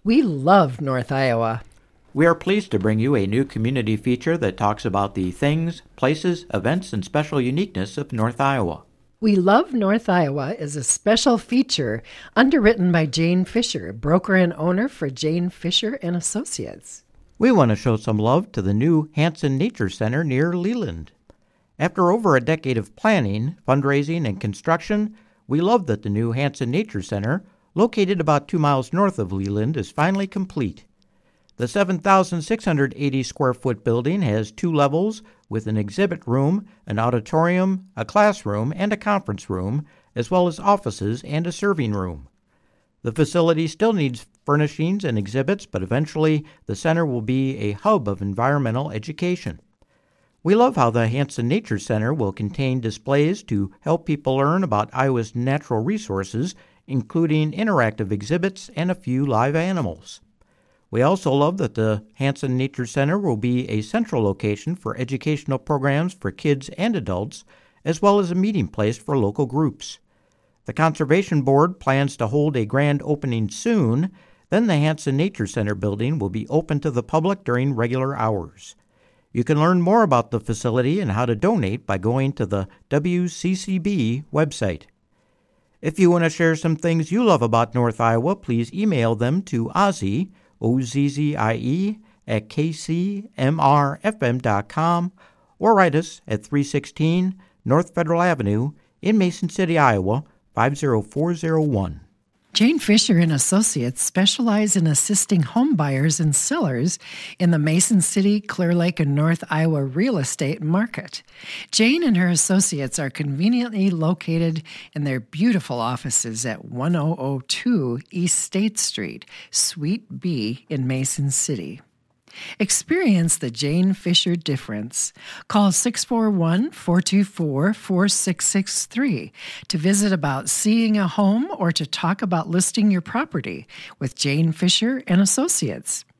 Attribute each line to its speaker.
Speaker 1: We love North Iowa.
Speaker 2: We are pleased to bring you a new community feature that talks about the things, places, events, and special uniqueness of North Iowa.
Speaker 1: We Love North Iowa is a special feature underwritten by Jane Fisher, broker and owner for Jane Fisher and Associates.
Speaker 2: We want to show some love to the new Hansen Nature Center near Leland. After over a decade of planning, fundraising, and construction, we love that the new Hansen Nature Center, located about 2 miles north of Leland, is finally complete. The 7,680 square foot building has 2 levels with an exhibit room, an auditorium, a classroom, and a conference room, as well as offices and a serving room. The facility still needs furnishings and exhibits, but eventually the center will be a hub of environmental education. We love how the Hansen Nature Center will contain displays to help people learn about Iowa's natural resources, including interactive exhibits and a few live animals. We also love that the Hansen Nature Center will be a central location for educational programs for kids and adults, as well as a meeting place for local groups. The Conservation Board plans to hold a grand opening soon. Then the Hansen Nature Center building will be open to the public during regular hours. You can learn more about the facility and how to donate by going to the WCCB website. If you want to share some things you love about North Iowa, please email them to Ozzie, O-Z-Z-I-E, at kcmrfm.com, or write us at 316 North Federal Avenue in Mason City, Iowa, 50401.
Speaker 1: Jane Fisher and Associates specialize in assisting home buyers and sellers in the Mason City, Clear Lake, and North Iowa real estate market. Jane and her associates are conveniently located in their beautiful offices at 1002 East State Street, Suite B in Mason City. Experience the Jane Fisher difference. Call 641-424-4663 to visit about seeing a home or to talk about listing your property with Jane Fisher and Associates.